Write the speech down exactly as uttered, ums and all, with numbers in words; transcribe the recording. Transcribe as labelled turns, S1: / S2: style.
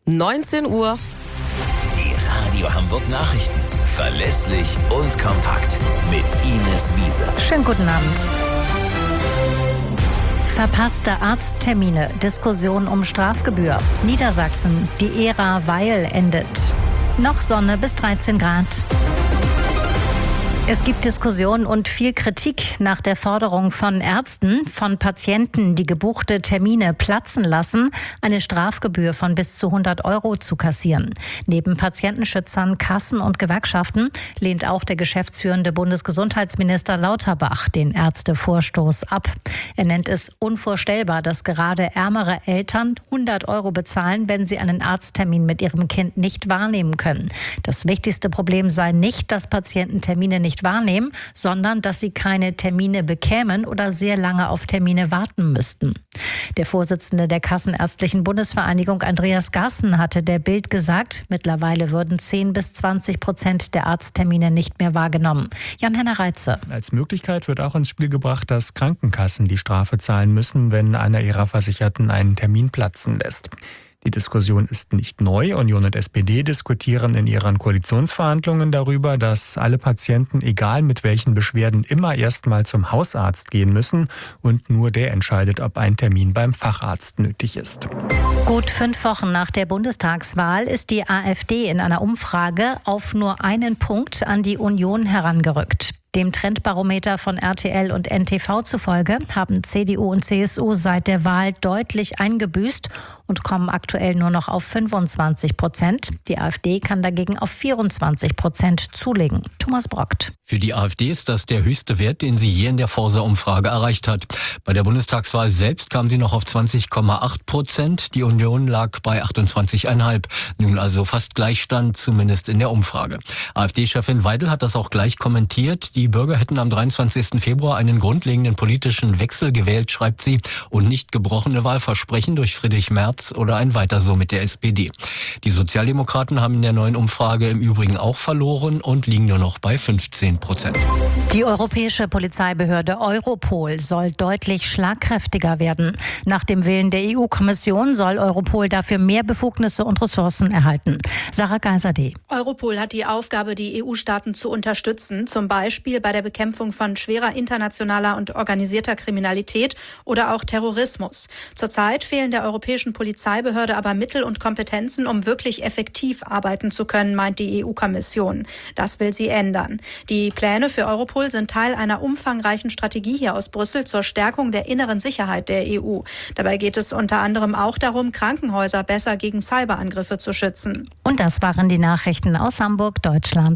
S1: neunzehn Uhr.
S2: Die Radio Hamburg Nachrichten. Verlässlich und kompakt. Mit Ines Wiese.
S3: Schönen guten Abend. Verpasste Arzttermine, Diskussion um Strafgebühr. Niedersachsen, die Ära Weil endet. Noch Sonne bis dreizehn Grad. Es gibt Diskussionen und viel Kritik nach der Forderung von Ärzten, von Patienten, die gebuchte Termine platzen lassen, eine Strafgebühr von bis zu hundert Euro zu kassieren. Neben Patientenschützern, Kassen und Gewerkschaften lehnt auch der geschäftsführende Bundesgesundheitsminister Lauterbach den Ärztevorstoß ab. Er nennt es unvorstellbar, dass gerade ärmere Eltern hundert Euro bezahlen, wenn sie einen Arzttermin mit ihrem Kind nicht wahrnehmen können. Das wichtigste Problem sei nicht, dass Patienten Termine nicht wahrnehmen, sondern dass sie keine Termine bekämen oder sehr lange auf Termine warten müssten. Der Vorsitzende der Kassenärztlichen Bundesvereinigung, Andreas Gassen, hatte der Bild gesagt, mittlerweile würden zehn bis zwanzig Prozent der Arzttermine nicht mehr wahrgenommen. Jan-Henner Reitze.
S4: Als Möglichkeit wird auch ins Spiel gebracht, dass Krankenkassen die Strafe zahlen müssen, wenn einer ihrer Versicherten einen Termin platzen lässt. Die Diskussion ist nicht neu. Union und S P D diskutieren in ihren Koalitionsverhandlungen darüber, dass alle Patienten, egal mit welchen Beschwerden, immer erst mal zum Hausarzt gehen müssen und nur der entscheidet, ob ein Termin beim Facharzt nötig ist.
S3: Gut fünf Wochen nach der Bundestagswahl ist die AfD in einer Umfrage auf nur einen Punkt an die Union herangerückt. Dem Trendbarometer von R T L und N T V zufolge haben C D U und C S U seit der Wahl deutlich eingebüßt und kommen aktuell nur noch auf fünfundzwanzig Prozent. Die AfD kann dagegen auf vierundzwanzig Prozent zulegen. Thomas Brockt.
S5: Für die AfD ist das der höchste Wert, den sie je in der Forsa-Umfrage erreicht hat. Bei der Bundestagswahl selbst kam sie noch auf zwanzig Komma acht Prozent. Die Union lag bei achtundzwanzig Komma fünf. Nun also fast Gleichstand, zumindest in der Umfrage. AfD-Chefin Weidel hat das auch gleich kommentiert. Die Bürger hätten am dreiundzwanzigsten Februar einen grundlegenden politischen Wechsel gewählt, schreibt sie, und nicht gebrochene Wahlversprechen durch Friedrich Merz oder ein Weiter so mit der S P D. Die Sozialdemokraten haben in der neuen Umfrage im Übrigen auch verloren und liegen nur noch bei fünfzehn Prozent.
S3: Die europäische Polizeibehörde Europol soll deutlich schlagkräftiger werden. Nach dem Willen der E U-Kommission soll Europol dafür mehr Befugnisse und Ressourcen erhalten. Sarah Geiser-D.
S6: Europol hat die Aufgabe, die E U-Staaten zu unterstützen, zum Beispiel bei der Bekämpfung von schwerer internationaler und organisierter Kriminalität oder auch Terrorismus. Zurzeit fehlen der europäischen Polizeibehörde aber Mittel und Kompetenzen, um wirklich effektiv arbeiten zu können, meint die E U-Kommission. Das will sie ändern. Die Pläne für Europol sind Teil einer umfangreichen Strategie hier aus Brüssel zur Stärkung der inneren Sicherheit der E U. Dabei geht es unter anderem auch darum, Krankenhäuser besser gegen Cyberangriffe zu schützen.
S3: Und das waren die Nachrichten aus Hamburg, Deutschland.